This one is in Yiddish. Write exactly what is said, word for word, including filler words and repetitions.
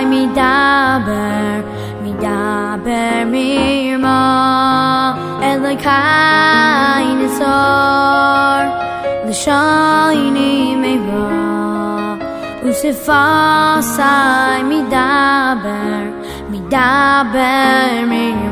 מדבר, מדבר מרמה אלוקי נצור לשייני מרע ושפסי מדבר, מדבר מרמה